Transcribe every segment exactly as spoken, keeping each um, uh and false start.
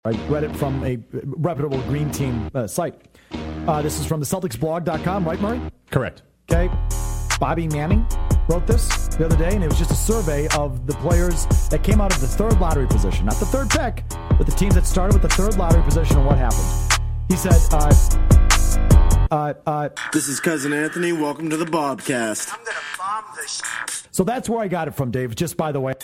I read it from a reputable Green Team uh, site. Uh, this is from the Celtics blog dot com, right, Murray? Correct. Okay. Bobby Manning wrote this the other day, and it was just a survey of the players that came out of the third lottery position. Not the third pick, but the teams that started with the third lottery position and what happened. He said, uh, uh, uh, This is Cousin Anthony. Welcome to the Bobcast. I'm going to bomb this. So that's where I got it from, Dave, just by the way.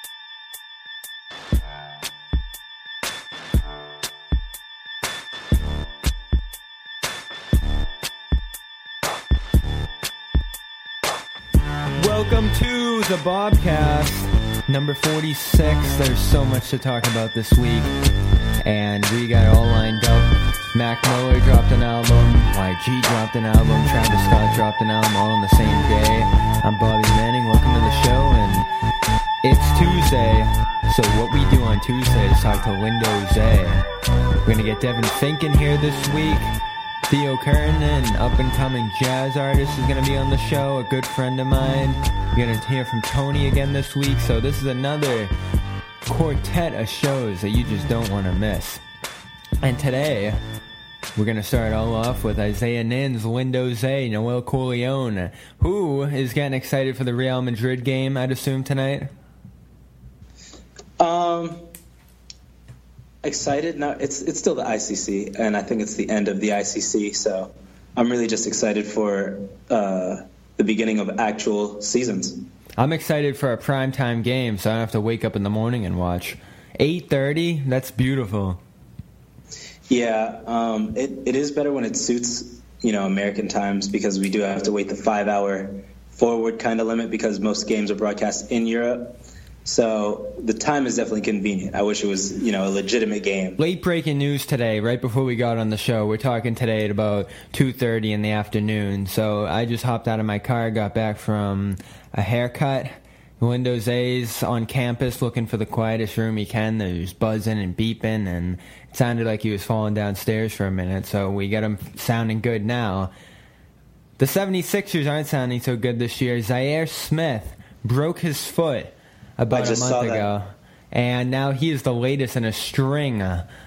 Welcome to the Bobcast, number forty-six. There's so much to talk about this week, and we got it all lined up. Mac Miller dropped an album, Y G dropped an album, Travis Scott dropped an album, all on the same day. I'm Bobby Manning, welcome to the show, and it's Tuesday, so what we do on Tuesday is talk to Windows A. We're going to get Devin Fink in here this week. Theo Kern, an up-and-coming jazz artist, is going to be on the show, a good friend of mine. You're going to hear from Tony again this week, so this is another quartet of shows that you just don't want to miss. And today, we're going to start all off with Isaiah Nins, Windows A, Noel Corleone. Who is getting excited for the Real Madrid game, I'd assume, tonight? Um... Excited? No, it's it's still the I C C, and I think it's the end of the I C C, so I'm really just excited for uh, the beginning of actual seasons. I'm excited for a primetime game, so I don't have to wake up in the morning and watch. eight thirty? That's beautiful. Yeah, um, it, it is better when it suits, you know, American times, because we do have to wait the five-hour forward kind of limit because most games are broadcast in Europe. So the time is definitely convenient. I wish it was, you know, a legitimate game. Late breaking news today, right before we got on the show. We're talking today at about two thirty in the afternoon. So I just hopped out of my car, got back from a haircut. Windows A's on campus looking for the quietest room he can. There's buzzing and beeping, and it sounded like he was falling downstairs for a minute. So we got him sounding good now. The seventy-sixers aren't sounding so good this year. Zaire Smith broke his foot about a month ago, and now he is the latest in a string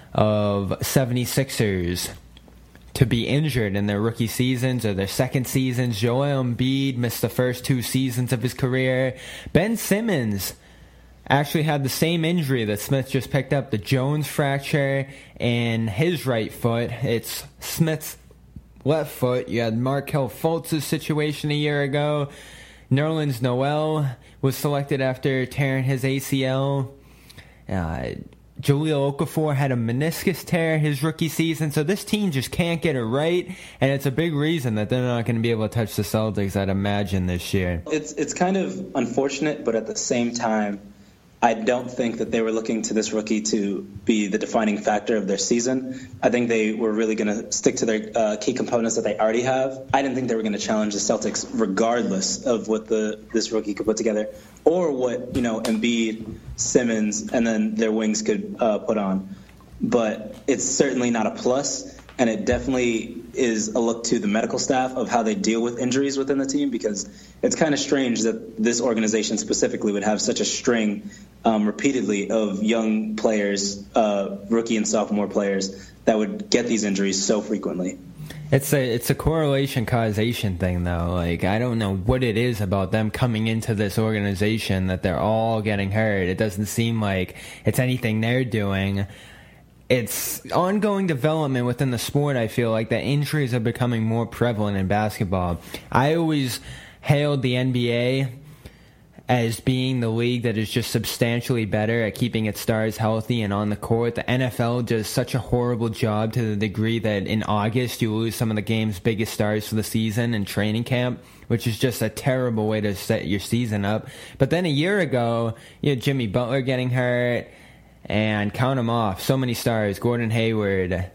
of seventy-sixers to be injured in their rookie seasons or their second seasons. Joel Embiid missed the first two seasons of his career. Ben Simmons actually had the same injury that Smith just picked up, the Jones fracture in his right foot. It's Smith's left foot. You had Markelle Fultz's situation a year ago. Nerlens Noel was selected after tearing his A C L. Uh, Jahlil Okafor had a meniscus tear his rookie season, so this team just can't get it right, and it's a big reason that they're not going to be able to touch the Celtics, I'd imagine, this year. It's it's kind of unfortunate, but at the same time, I don't think that they were looking to this rookie to be the defining factor of their season. I think they were really going to stick to their uh, key components that they already have. I didn't think they were going to challenge the Celtics regardless of what the this rookie could put together or what, you know, Embiid, Simmons, and then their wings could uh, put on. But it's certainly not a plus, and it definitely is a look to the medical staff of how they deal with injuries within the team, because it's kind of strange that this organization specifically would have such a string um, repeatedly of young players, uh, rookie and sophomore players, that would get these injuries so frequently. It's a it's a correlation causation thing, though. Like, I don't know what it is about them coming into this organization that they're all getting hurt. It doesn't seem like it's anything they're doing. It's ongoing development within the sport. I feel like that injuries are becoming more prevalent in basketball. I always hailed the N B A as being the league that is just substantially better at keeping its stars healthy and on the court. The N F L does such a horrible job to the degree that in August you lose some of the game's biggest stars for the season in training camp, which is just a terrible way to set your season up. But then a year ago, you had Jimmy Butler getting hurt, and count them off, so many stars, Gordon Hayward,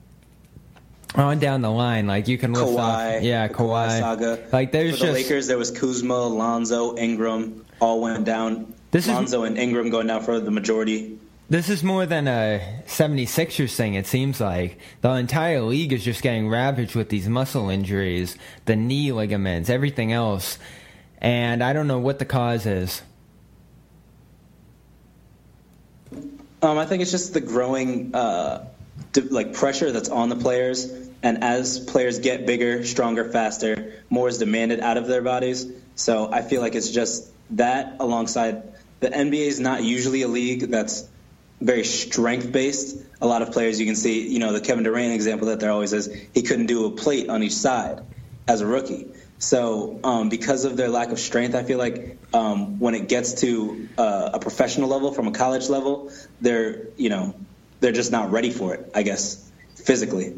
on down the line, like you can list Kawhi, off, yeah, the Kawhi. Kawhi saga. Like there's For the just Lakers, there was Kuzma, Lonzo, Ingram, all went down. This Lonzo is, and Ingram going down for the majority. This is more than a seventy-sixers thing, it seems like. The entire league is just getting ravaged with these muscle injuries, the knee ligaments, everything else, and I don't know what the cause is. Um, I think it's just the growing uh, d- like pressure that's on the players, and as players get bigger, stronger, faster, more is demanded out of their bodies. So I feel like it's just that alongside the N B A is not usually a league that's very strength-based. A lot of players you can see, you know, the Kevin Durant example that there always is, he couldn't do a plate on each side as a rookie. So um, because of their lack of strength, I feel like um, when it gets to uh, a professional level from a college level, they're, you know, they're just not ready for it, I guess, physically.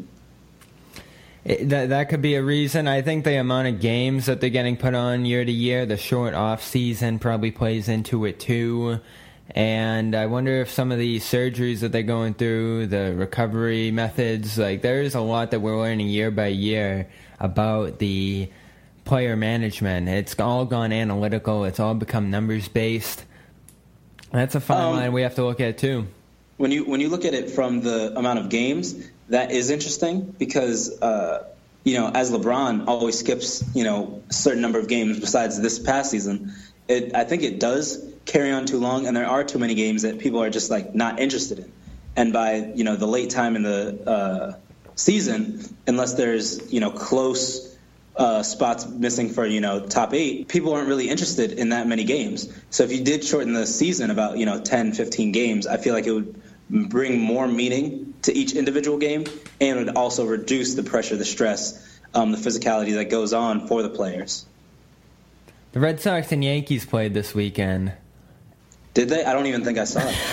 It, that that could be a reason. I think the amount of games that they're getting put on year to year, the short off season probably plays into it too. And I wonder if some of the surgeries that they're going through, the recovery methods, like there's a lot that we're learning year by year about the player management. It's all gone analytical. It's all become numbers based. That's a fine um, line we have to look at too. When you when you look at it from the amount of games, that is interesting because uh, you know, as LeBron always skips, you know, a certain number of games besides this past season, it I think it does carry on too long, and there are too many games that people are just like not interested in. And by, you know, the late time in the uh, season, unless there's, you know, close Uh, spots missing for, you know, top eight, people aren't really interested in that many games. So if you did shorten the season about, you know, ten, fifteen games, I feel like it would bring more meaning to each individual game and would also reduce the pressure, the stress, um, the physicality that goes on for the players. The Red Sox and Yankees played this weekend. Did they? I don't even think I saw it.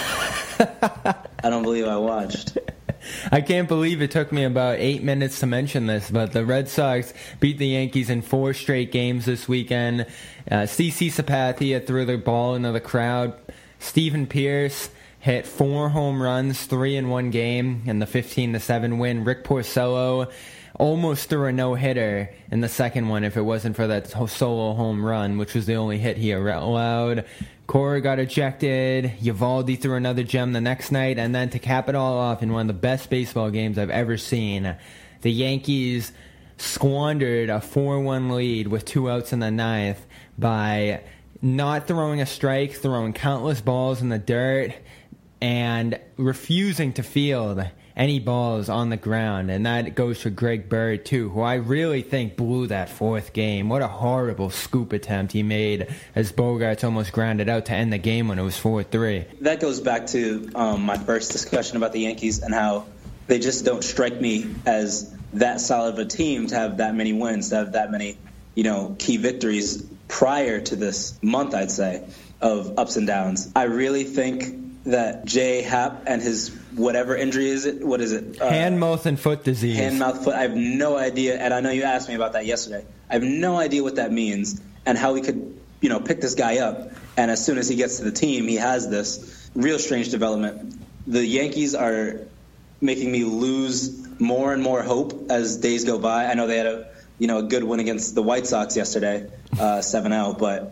I don't believe I watched. I can't believe it took me about eight minutes to mention this, but the Red Sox beat the Yankees in four straight games this weekend. Uh, C C Sabathia threw the ball into the crowd. Stephen Pierce hit four home runs, three in one game in the fifteen to seven win. Rick Porcello almost threw a no-hitter in the second one if it wasn't for that solo home run, which was the only hit he allowed. Cora got ejected. Eovaldi threw another gem the next night. And then to cap it all off, in one of the best baseball games I've ever seen, the Yankees squandered a four one lead with two outs in the ninth by not throwing a strike, throwing countless balls in the dirt, and refusing to field any balls on the ground. And that goes to Greg Bird, too, who I really think blew that fourth game. What a horrible scoop attempt he made as Bogarts almost grounded out to end the game when it was four three. That goes back to um, my first discussion about the Yankees and how they just don't strike me as that solid of a team to have that many wins, to have that many, you know, key victories prior to this month, I'd say, of ups and downs. I really think that J. Happ and his whatever injury is it? What is it? Uh, hand, mouth, and foot disease. Hand, mouth, foot. I have no idea, and I know you asked me about that yesterday. I have no idea what that means and how we could, you know, pick this guy up. And as soon as he gets to the team, he has this real strange development. The Yankees are making me lose more and more hope as days go by. I know they had a, you know, a good win against the White Sox yesterday, uh, seven oh, but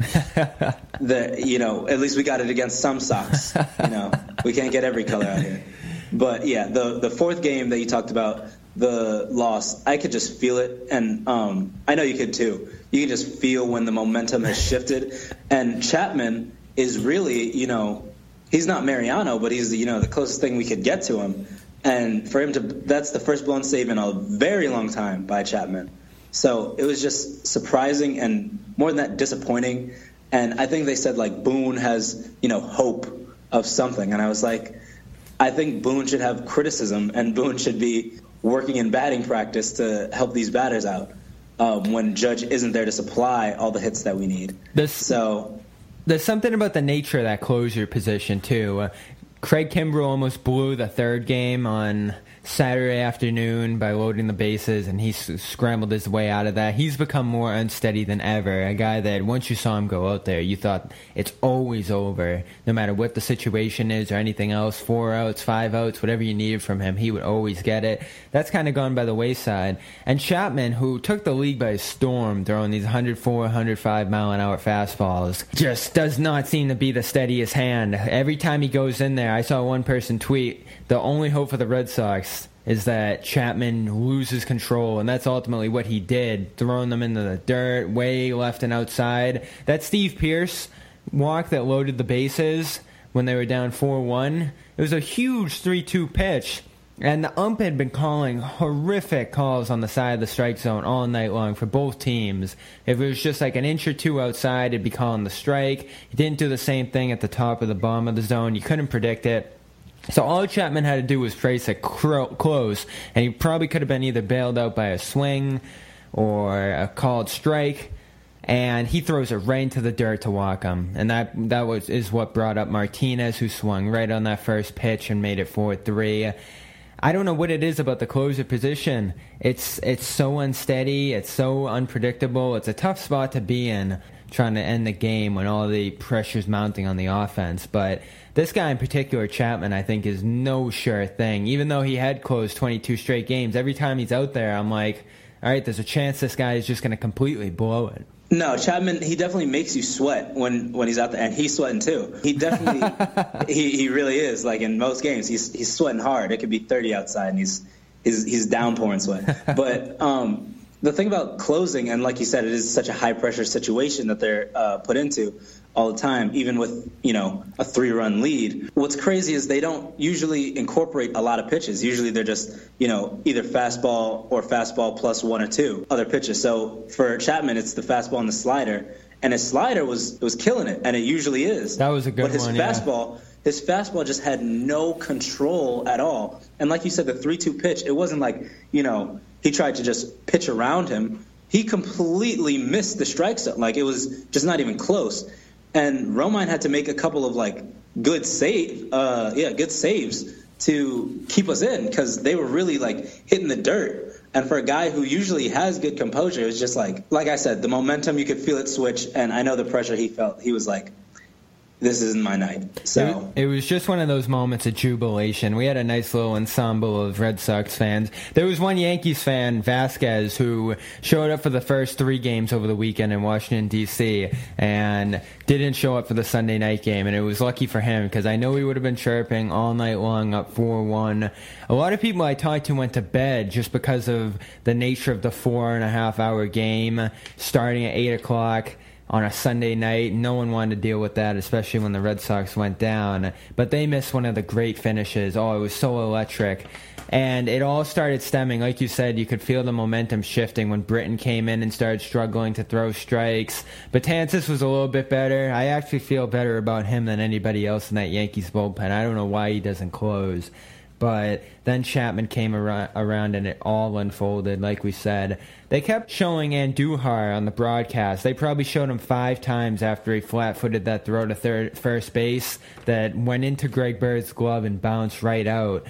the, you know, at least we got it against some Sox. You know, we can't get every color out here. But yeah, the the fourth game that you talked about, the loss, I could just feel it, and um, I know you could too. You can just feel when the momentum has shifted, and Chapman is really, you know, he's not Mariano, but he's, you know, the closest thing we could get to him, and for him to, that's the first blown save in a very long time by Chapman. So it was just surprising and more than that, disappointing. And I think they said like Boone has, you know, hope of something, and I was like, I think Boone should have criticism, and Boone should be working in batting practice to help these batters out um, when Judge isn't there to supply all the hits that we need. This, so there's something about the nature of that closer position, too. Uh, Craig Kimbrell almost blew the third game on Saturday afternoon by loading the bases, and he s- scrambled his way out of that. He's become more unsteady than ever. A guy that once you saw him go out there, you thought it's always over, no matter what the situation is or anything else. Four outs, five outs, whatever you needed from him, he would always get it. That's kind of gone by the wayside. And Chapman, who took the league by storm, throwing these one oh four, one oh five mile an hour fastballs, just does not seem to be the steadiest hand. Every time he goes in there, I saw one person tweet, the only hope for the Red Sox is that Chapman loses control, and that's ultimately what he did, throwing them into the dirt, way left and outside. That Steve Pierce walk that loaded the bases when they were down four one. It was a huge three two pitch. And the ump had been calling horrific calls on the side of the strike zone all night long for both teams. If it was just like an inch or two outside, it'd be calling the strike. He didn't do the same thing at the top or the bottom of the zone. You couldn't predict it. So all Chapman had to do was place it cro- close, and he probably could have been either bailed out by a swing or a called strike. And he throws it right into the dirt to walk him. And that that was is what brought up Martinez, who swung right on that first pitch and made it four three. I don't know what it is about the closer position. It's it's so unsteady. It's so unpredictable. It's a tough spot to be in, trying to end the game when all the pressure's mounting on the offense. But this guy in particular, Chapman, I think is no sure thing. Even though he had closed twenty-two straight games, every time he's out there, I'm like, all right, there's a chance this guy is just going to completely blow it. No, Chapman, he definitely makes you sweat when, when he's out there, and he's sweating too. He definitely, he, he really is. Like in most games, he's he's sweating hard. It could be thirty outside, and he's he's, he's downpouring sweat. But um, the thing about closing, and like you said, it is such a high-pressure situation that they're uh, put into all the time, even with, you know, a three-run lead. What's crazy is they don't usually incorporate a lot of pitches. Usually they're just, you know, either fastball or fastball plus one or two other pitches. So for Chapman, it's the fastball and the slider. And his slider was was killing it, and it usually is. That was a good one, But his one, fastball, yeah. his fastball just had no control at all. And like you said, the three two pitch, it wasn't like, you know, he tried to just pitch around him. He completely missed the strike zone. Like, it was just not even close. And Romine had to make a couple of, like, good save, uh, yeah, good saves to keep us in, because they were really, like, hitting the dirt. And for a guy who usually has good composure, it was just like, like I said, the momentum, you could feel it switch. And I know the pressure he felt. He was like, this isn't my night. So it, it was just one of those moments of jubilation. We had a nice little ensemble of Red Sox fans. There was one Yankees fan, Vasquez, who showed up for the first three games over the weekend in Washington, D C, and didn't show up for the Sunday night game. And it was lucky for him, because I know he would have been chirping all night long up four one. A lot of people I talked to went to bed just because of the nature of the four and a half hour game starting at eight o'clock. On a Sunday night. No one wanted to deal with that, especially when the Red Sox went down. But they missed one of the great finishes. Oh, it was so electric. And it all started stemming, like you said, you could feel the momentum shifting when Britton came in and started struggling to throw strikes. Betances was a little bit better. I actually feel better about him than anybody else in that Yankees bullpen. I don't know why he doesn't close. But then Chapman came around and it all unfolded, like we said. They kept showing Andujar on the broadcast. They probably showed him five times after he flat-footed that throw to third, first base that went into Greg Bird's glove and bounced right out.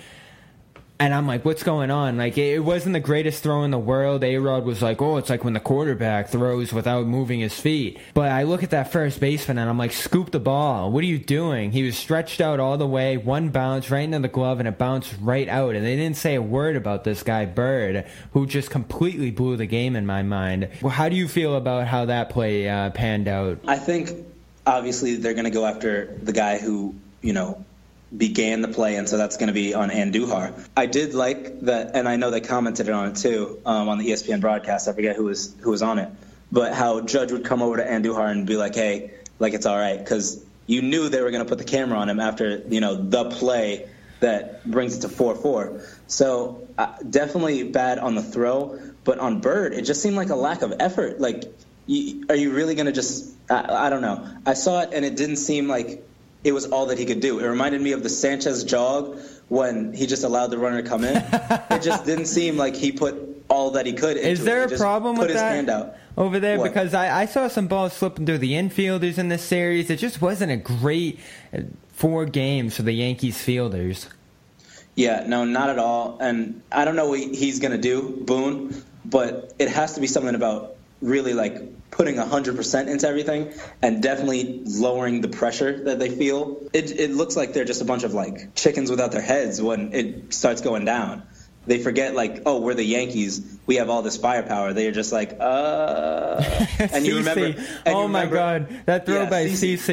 And I'm like, what's going on? Like, it wasn't the greatest throw in the world. A-Rod was like, oh, it's like when the quarterback throws without moving his feet. But I look at that first baseman, and I'm like, scoop the ball. What are you doing? He was stretched out all the way, one bounce right into the glove, and it bounced right out. And they didn't say a word about this guy, Bird, who just completely blew the game in my mind. Well, how do you feel about how that play uh, panned out? I think, obviously, they're going to go after the guy who, you know, began the play, and so that's going to be on Andujar. I did like that, and I know they commented on it too um, on the E S P N broadcast. I forget who was who was on it, but how Judge would come over to Andujar and be like, "Hey, like it's all right," because you knew they were going to put the camera on him after, you know, the play that brings it to four four. So uh, definitely bad on the throw, but on Bird, it just seemed like a lack of effort. Like, you, are you really going to just? I, I don't know. I saw it, and it didn't seem like it was all that he could do. It reminded me of the Sanchez jog when he just allowed the runner to come in. It just didn't seem like he put all that he could into it. Is there he a just problem put with his that hand out. over there? What? Because I, I saw some balls slipping through the infielders in this series. It just wasn't a great four games for the Yankees fielders. Yeah, no, not at all. And I don't know what he's going to do, Boone, but it has to be something about really, like, putting one hundred percent into everything and definitely lowering the pressure that they feel. It it looks like they're just a bunch of, like, chickens without their heads when it starts going down. They forget, like, oh, we're the Yankees. We have all this firepower. They're just like, uh... And you remember... And oh, you my remember, God. That throw yeah, by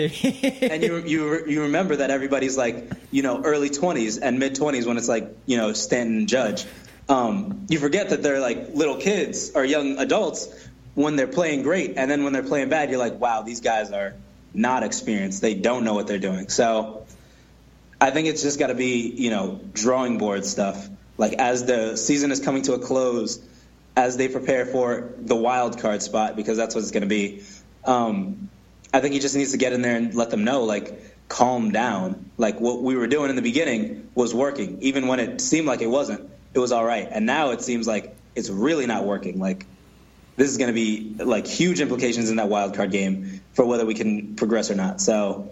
CeCe. And you, you you remember that everybody's, like, you know, early twenties and mid-twenties when it's, like, you know, Stanton and Judge. Um, you forget that they're, like, little kids or young adults when they're playing great, and then when they're playing bad, you're like, wow, these guys are not experienced. They don't know what they're doing. So I think it's just got to be, you know, drawing board stuff. Like as the season is coming to a close, as they prepare for the wild card spot, because that's what it's going to be. Um, I think he just needs to get in there and let them know, like, calm down. Like what we were doing in the beginning was working, even when it seemed like it wasn't. It was all right, and now it seems like it's really not working. Like this is going to be like huge implications in that wild card game for whether we can progress or not. So.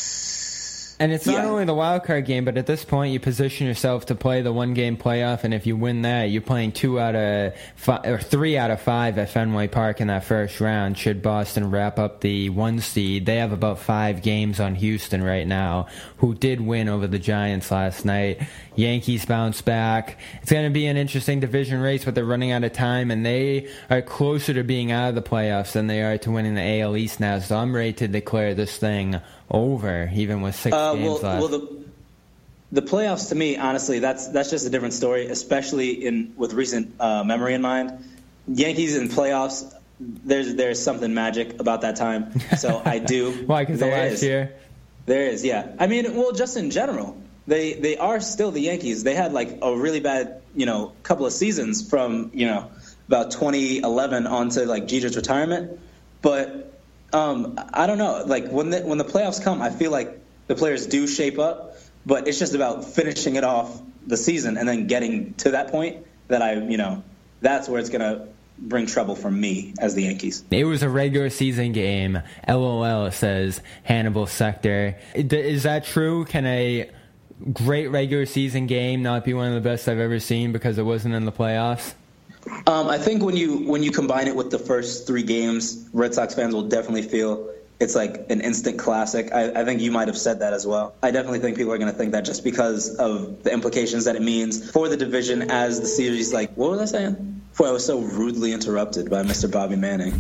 And it's not yeah. only the wild card game, but at this point you position yourself to play the one game playoff, and if you win that, you're playing two out of five, or three out of five at Fenway Park in that first round. Should Boston wrap up the one seed, they have about five games on Houston right now, who did win over the Giants last night. Yankees bounce back. It's going to be an interesting division race, but they're running out of time, and they are closer to being out of the playoffs than they are to winning the A L East now. So I'm ready to declare this thing over, even with six uh, games well, left. Well, the, the playoffs, to me, honestly, that's that's just a different story, especially in with recent uh, memory in mind. Yankees in playoffs, there's there's something magic about that time. So I do. Why? Because the last is. year? There is, yeah. I mean, well, just in general. They they are still the Yankees. They had like a really bad, you know, couple of seasons from, you know, about twenty eleven on to like Jeter's retirement. But um, I don't know. Like when the, when the playoffs come, I feel like the players do shape up. But it's just about finishing it off the season and then getting to that point that I, you know, that's where it's going to bring trouble for me as the Yankees. It was a regular season game. LOL, says Hannibal Sector. Is that true? Can a great regular season game not be one of the best I've ever seen because it wasn't in the playoffs? Um, I think when you when you combine it with the first three games, Red Sox fans will definitely feel it's like an instant classic. I, I think you might have said that as well. I definitely think people are going to think that just because of the implications that it means for the division as the series. Like, what was I saying? Boy, I was so rudely interrupted by Mister Bobby Manning.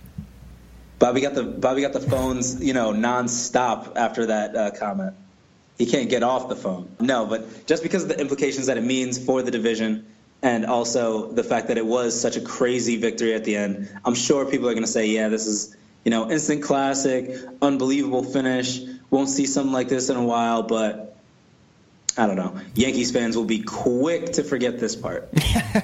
Bobby got the Bobby got the phones, you know, nonstop after that uh, comment. He can't get off the phone. No, but just because of the implications that it means for the division and also the fact that it was such a crazy victory at the end, I'm sure people are going to say, yeah, this is, you know, instant classic, unbelievable finish. Won't see something like this in a while, but I don't know. Yankees fans will be quick to forget this part.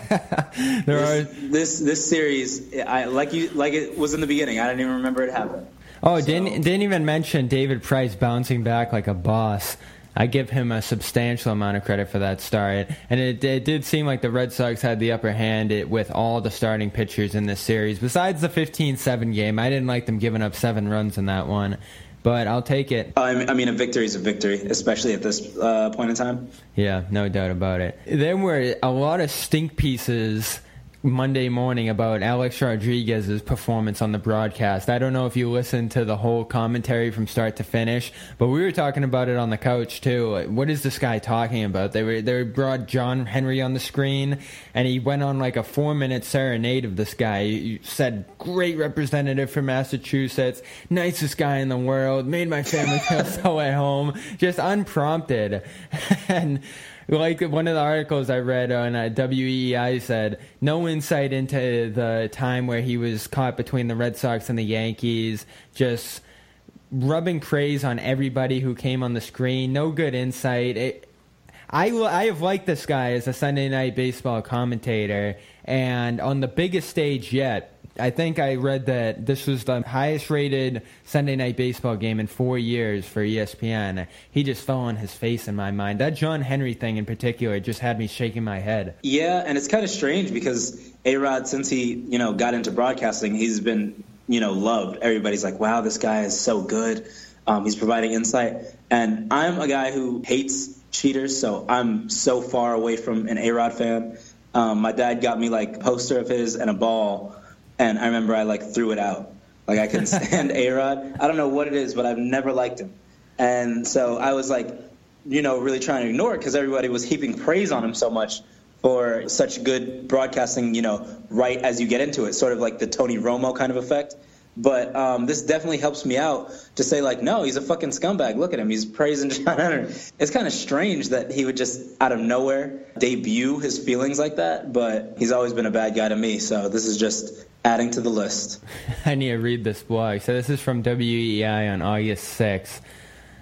there this, are this this series, I like you like it was in the beginning. I didn't even remember it happened. Oh, so. didn't didn't even mention David Price bouncing back like a boss. I give him a substantial amount of credit for that start. And it, it did seem like the Red Sox had the upper hand it, with all the starting pitchers in this series. Besides the fifteen seven game, I didn't like them giving up seven runs in that one. But I'll take it. I mean, a victory is a victory, especially at this uh, point in time. Yeah, no doubt about it. There were a lot of stink pieces Monday morning about Alex Rodriguez's performance on the broadcast. I don't know if you listened to the whole commentary from start to finish, but we were talking about it on the couch too. What is this guy talking about? They were they brought John Henry on the screen, and he went on like a four-minute serenade of this guy. He said, "Great representative from Massachusetts, nicest guy in the world, made my family feel so at home," just unprompted. And like one of the articles I read on uh, W E I said, no insight into the time where he was caught between the Red Sox and the Yankees, just rubbing praise on everybody who came on the screen. No good insight. It, I, I have liked this guy as a Sunday Night Baseball commentator, and on the biggest stage yet, I think I read that this was the highest-rated Sunday Night Baseball game in four years for E S P N. He just fell on his face in my mind. That John Henry thing in particular just had me shaking my head. Yeah, and it's kind of strange because A-Rod, since he, you know, got into broadcasting, he's been, you know, loved. Everybody's like, wow, this guy is so good. Um, he's providing insight. And I'm a guy who hates cheaters, so I'm so far away from an A-Rod fan. Um, my dad got me, like, a poster of his and a ball. And I remember I, like, threw it out. Like, I couldn't stand A-Rod. I don't know what it is, but I've never liked him. And so I was, like, you know, really trying to ignore it because everybody was heaping praise on him so much for such good broadcasting, you know, right as you get into it, sort of like the Tony Romo kind of effect. But um, this definitely helps me out to say, like, no, he's a fucking scumbag. Look at him. He's praising John Henry. It's kind of strange that he would just, out of nowhere, debut his feelings like that. But he's always been a bad guy to me, so this is just adding to the list. I need to read this blog. So this is from W E I on August sixth.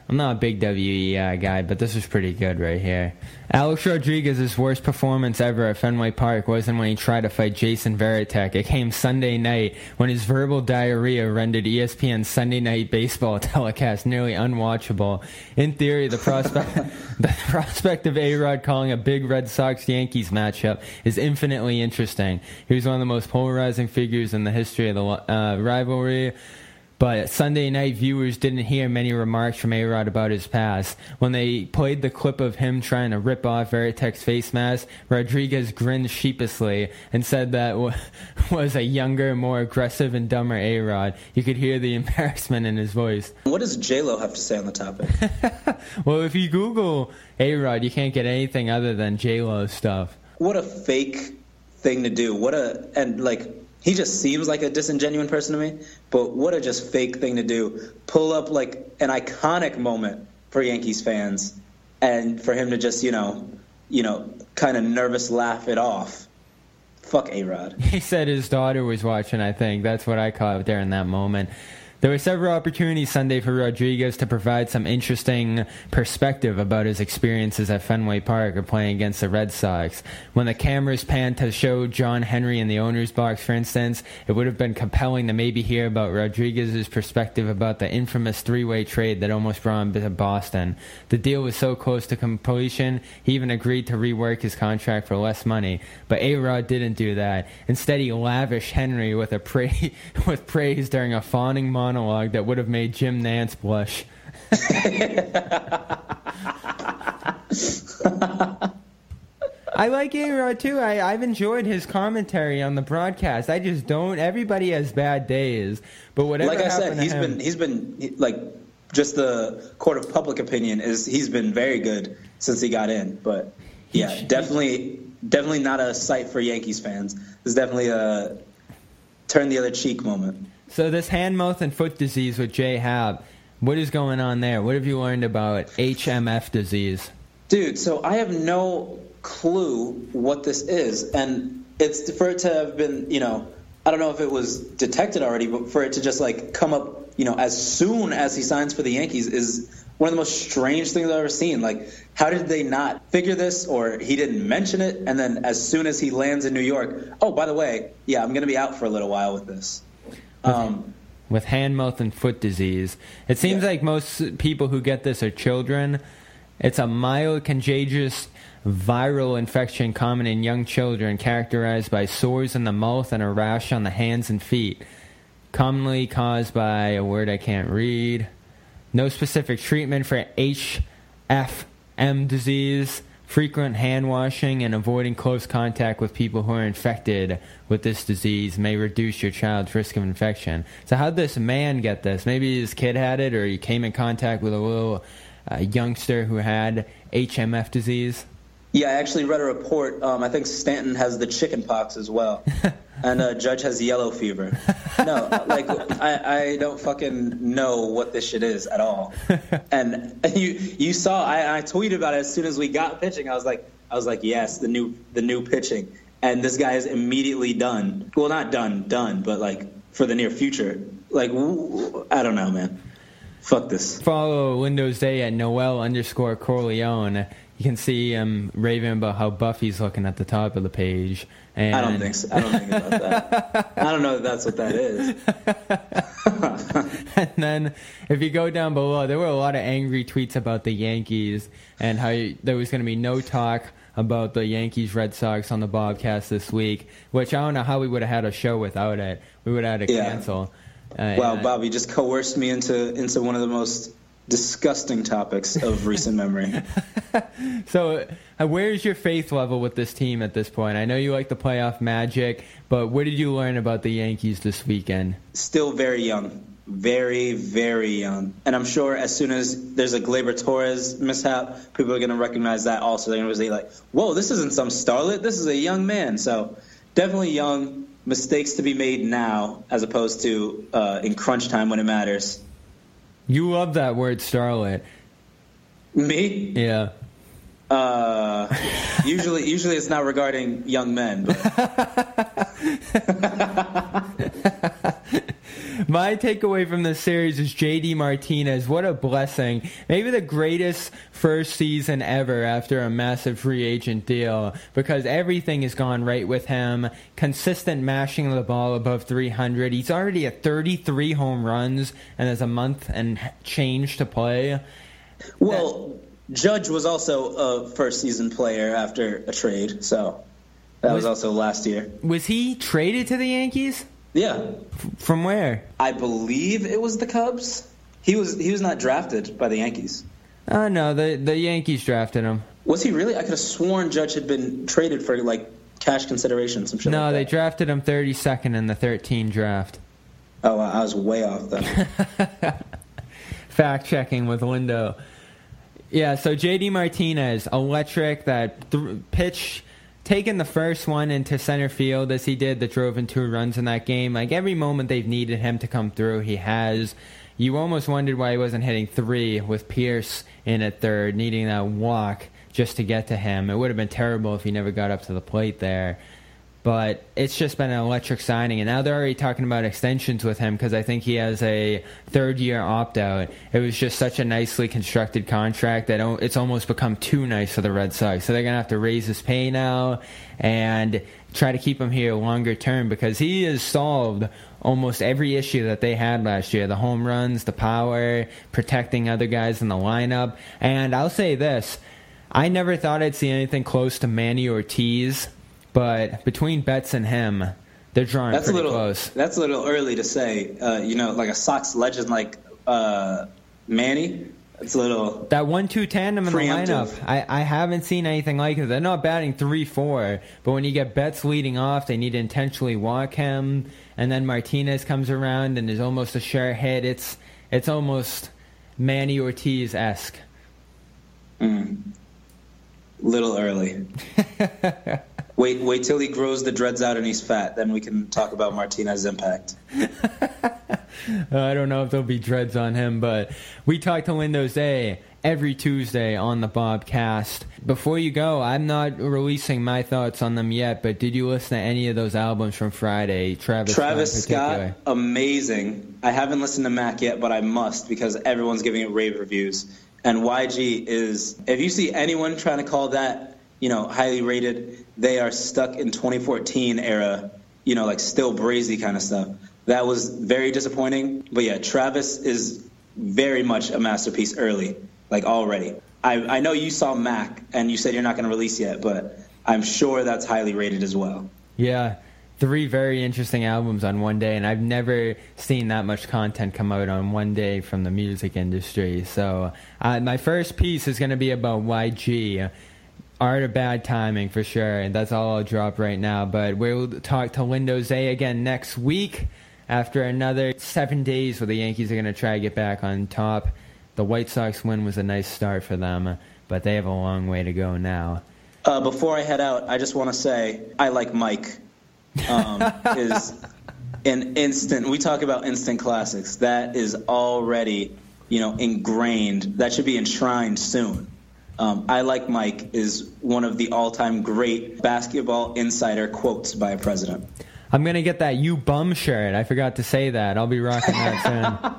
I'm not a big W E I guy, but this was pretty good right here. Alex Rodriguez's worst performance ever at Fenway Park wasn't when he tried to fight Jason Varitek. It came Sunday night when his verbal diarrhea rendered E S P N's Sunday Night Baseball telecast nearly unwatchable. In theory, the prospect the prospect of A-Rod calling a big Red Sox-Yankees matchup is infinitely interesting. He was one of the most polarizing figures in the history of the uh, rivalry. But Sunday night viewers didn't hear many remarks from A-Rod about his past. When they played the clip of him trying to rip off Varitek's face mask, Rodriguez grinned sheepishly and said that w- was a younger, more aggressive and dumber A-Rod. You could hear the embarrassment in his voice. What does J-Lo have to say on the topic? Well, if you Google A-Rod, you can't get anything other than J-Lo stuff. What a fake thing to do. What a, and like, he just seems like a disingenuous person to me, but what a just fake thing to do. Pull up like an iconic moment for Yankees fans and for him to just, you know, you know, kind of nervous laugh it off. Fuck A-Rod. He said his daughter was watching, I think. That's what I caught there in that moment. There were several opportunities Sunday for Rodriguez to provide some interesting perspective about his experiences at Fenway Park or playing against the Red Sox. When the cameras panned to show John Henry in the owner's box, for instance, it would have been compelling to maybe hear about Rodriguez's perspective about the infamous three-way trade that almost brought him to Boston. The deal was so close to completion, he even agreed to rework his contract for less money. But A-Rod didn't do that. Instead, he lavished Henry with, a pra- with praise during a fawning monologue monologue that would have made Jim Nance blush. I like A-Rod too. I, I've enjoyed his commentary on the broadcast. I just don't. Everybody has bad days, but whatever. Like I said, he's him, been he's been like just the court of public opinion is he's been very good since he got in. But yeah, he, definitely definitely not a sight for Yankees fans. It's definitely a turn the other cheek moment. So this hand, mouth, and foot disease with J Hab, what is going on there? What have you learned about H M F disease? Dude, so I have no clue what this is. And it's for it to have been, you know, I don't know if it was detected already, but for it to just, like, come up, you know, as soon as he signs for the Yankees is one of the most strange things I've ever seen. Like, how did they not figure this, or he didn't mention it, and then as soon as he lands in New York, oh, by the way, yeah, I'm going to be out for a little while with this. Um, with hand, mouth, and foot disease. It seems yeah. like most people who get this are children. It's a mild, contagious, viral infection common in young children characterized by sores in the mouth and a rash on the hands and feet. Commonly caused by a word I can't read. No specific treatment for H F M disease. Frequent hand washing and avoiding close contact with people who are infected with this disease may reduce your child's risk of infection. So how'd this man get this? Maybe his kid had it, or he came in contact with a little uh, youngster who had H M F disease? Yeah, I actually read a report. Um, I think Stanton has the chicken pox as well. And uh, Judge has yellow fever. No, like, I, I don't fucking know what this shit is at all. And you you saw, I, I tweeted about it as soon as we got pitching. I was like, I was like, yes, the new the new pitching. And this guy is immediately done. Well, not done, done, but like for the near future. Like, I don't know, man. Fuck this. Follow Windows Day at Noel underscore Corleone. You can see him raving about how Buffy's looking at the top of the page. And I don't think so. I don't think about that. I don't know if that's what that is. And then if you go down below, there were a lot of angry tweets about the Yankees and how you, there was going to be no talk about the Yankees Red Sox on the Bobcast this week, which I don't know how we would have had a show without it. We would have had to yeah. cancel. Uh, wow, Bobby just coerced me into into one of the most disgusting topics of recent memory. So, uh, where's your faith level with this team at this point? I know you like the playoff magic, but what did you learn about the Yankees this weekend? Still very young. Very, very young. And I'm sure as soon as there's a Gleyber Torres mishap, people are going to recognize that also. They're going to be like, whoa, this isn't some starlet. This is a young man. So, definitely young. Mistakes to be made now as opposed to uh, in crunch time when it matters. You love that word, starlet. Me? Yeah. Uh, usually, usually it's not regarding young men. But. My takeaway from this series is J D Martinez. What a blessing. Maybe the greatest first season ever after a massive free agent deal, because everything has gone right with him. Consistent mashing of the ball above three hundred. He's already at thirty-three home runs and has a month and change to play. Well, that, Judge was also a first season player after a trade, so that was, was also last year. Was he traded to the Yankees? Yeah. F- from where? I believe it was the Cubs. He was he was not drafted by the Yankees. Oh, no, the the Yankees drafted him. Was he really? I could have sworn Judge had been traded for, like, cash consideration, some shit No, like they that. drafted him thirty-second in the thirteen draft. Oh, I was way off then. Fact-checking with Lindo. Yeah, so J D Martinez, electric, that th- pitch... taking the first one into center field as he did that drove in two runs in that game. Like, every moment they've needed him to come through, he has. You almost wondered why he wasn't hitting three with Pierce in at third, needing that walk just to get to him. It would have been terrible if he never got up to the plate there. But it's just been an electric signing, and now they're already talking about extensions with him because I think he has a third-year opt-out. It was just such a nicely constructed contract that it's almost become too nice for the Red Sox. So they're going to have to raise his pay now and try to keep him here longer term, because he has solved almost every issue that they had last year. The home runs, the power, protecting other guys in the lineup. And I'll say this, I never thought I'd see anything close to Manny Ortiz. But between Betts and him, they're drawing that's pretty a little, close. That's a little early to say. Uh, you know, like a Sox legend like uh, Manny, it's a little that one two tandem in preemptive. the lineup, I, I haven't seen anything like it. They're not batting three four, but when you get Betts leading off, they need to intentionally walk him, and then Martinez comes around and is almost a sure hit. It's, it's almost Manny Ortiz-esque. Mm. Little early. Wait, wait till he grows the dreads out and he's fat. Then we can talk about Martinez's impact. I don't know if there'll be dreads on him, but we talk to Lindo Zay every Tuesday on the Bobcast. Before you go, I'm not releasing my thoughts on them yet, but did you listen to any of those albums from Friday? Travis, Travis Scott, amazing. I haven't listened to Mac yet, but I must because everyone's giving it rave reviews. And Y G is, if you see anyone trying to call that, you know, highly rated, they are stuck in twenty fourteen era, you know, like Still Brazy kind of stuff. That was very disappointing. But yeah, Travis is very much a masterpiece early, like already. I, I know you saw Mac and you said you're not going to release yet, but I'm sure that's highly rated as well. Yeah, three very interesting albums on one day, and I've never seen that much content come out on one day from the music industry. So uh, my first piece is going to be about Y G. Art of Bad Timing, for sure, and that's all I'll drop right now. But we'll talk to Lindo Zay again next week after another seven days where the Yankees are going to try to get back on top. The White Sox win was a nice start for them, but they have a long way to go now. Uh, before I head out, I just want to say I like Mike. Um, is an instant. We talk about instant classics. That is already, you know, ingrained. That should be enshrined soon. Um, I Like Mike is one of the all-time great basketball insider quotes by a president. I'm going to get that You Bum shirt. I forgot to say that. I'll be rocking that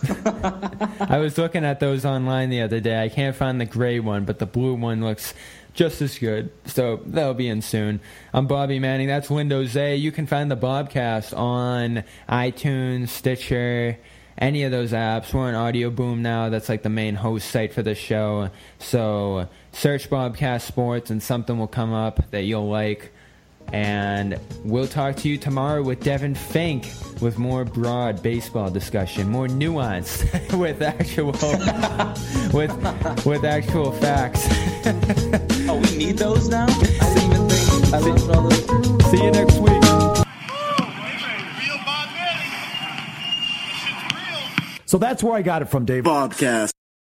soon. I was looking at those online the other day. I can't find the gray one, but the blue one looks just as good. So that'll be in soon. I'm Bobby Manning. That's Lindo Zay. You can find the Bobcast on iTunes, Stitcher, any of those apps. We're on Audio Boom now. That's like the main host site for the show. So search Bobcast Sports and something will come up that you'll like. And we'll talk to you tomorrow with Devin Fink with more broad baseball discussion, more nuance with actual with with actual facts. Oh, we need those now? I didn't even think I lost all those. See you next week. So that's where I got it from, Dave. Bobcast.